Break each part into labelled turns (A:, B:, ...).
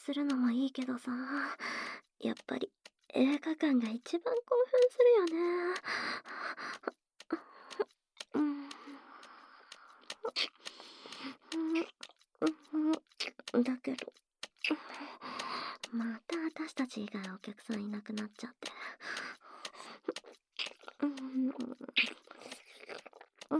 A: するのもいいけどさ、やっぱり映画館が一番興奮するよね。うん。だけど、また私たち以外お客さんいなくなっちゃって。うん。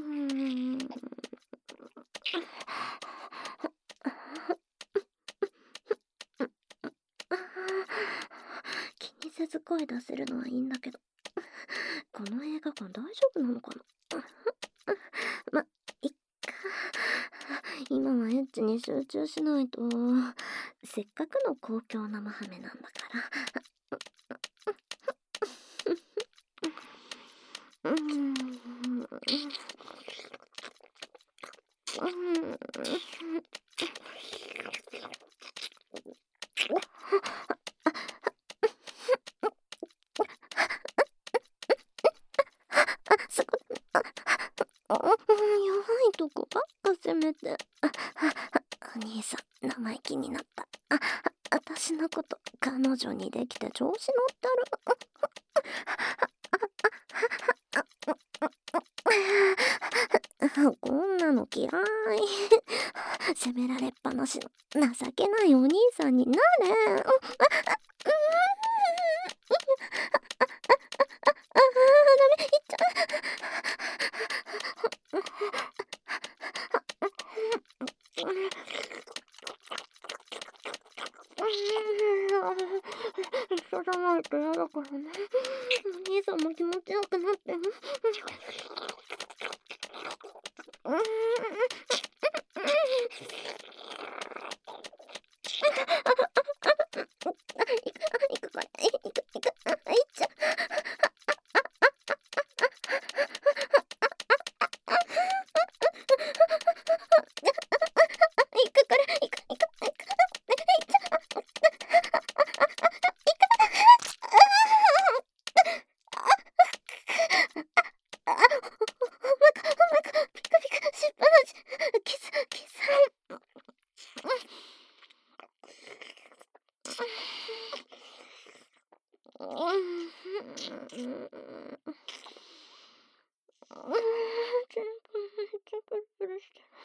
A: 気にせず声出せるのはいいんだけど、この映画館大丈夫なのかな。ま、いっか。今はエッチに集中しないと。せっかくの公共生ハメなんだから。そこ、弱いとこばっか責めて。お兄さん、生意気になった。私のこと彼女にできて調子乗ってる。こんなの嫌い。責められっぱなしの情けないお兄さんになれ。一緒じゃないと嫌だからね。お兄さんも気持ちよくなって。行くこれ。行く。いっちゃ。行くこれ。行く。ピクピクしっぱなし。キス。全部めっちゃプルプルしてる。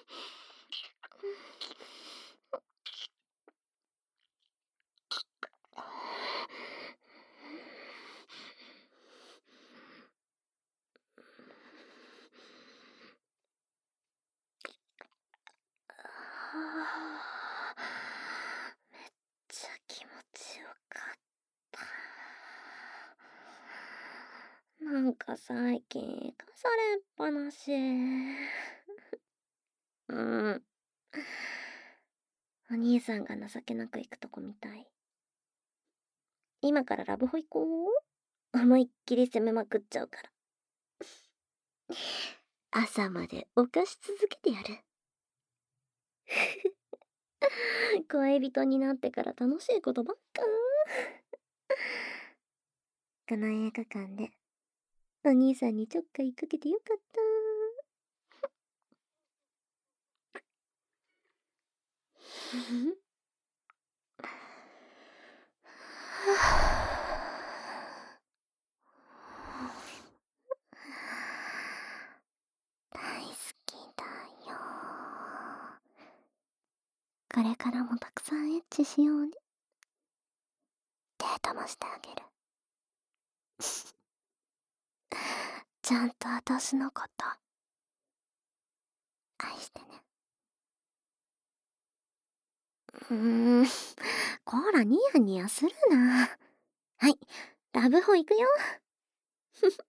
A: めっちゃ気持ちよかった。なんか最近生かされっぱなし。お兄さんが情けなく行くとこみたい。今からラブホ行こう。思いっきり攻めまくっちゃうから。朝まで犯し続けてやる。恋人になってから楽しいことばっか。この映画館でお兄さんにちょっかいかけてよかった。大好きだよ。これからもたくさんエッチしようね。デートもしてあげる。ちゃんと私のこと愛してね。こらニヤニヤするな。はい、ラブホ行くよ。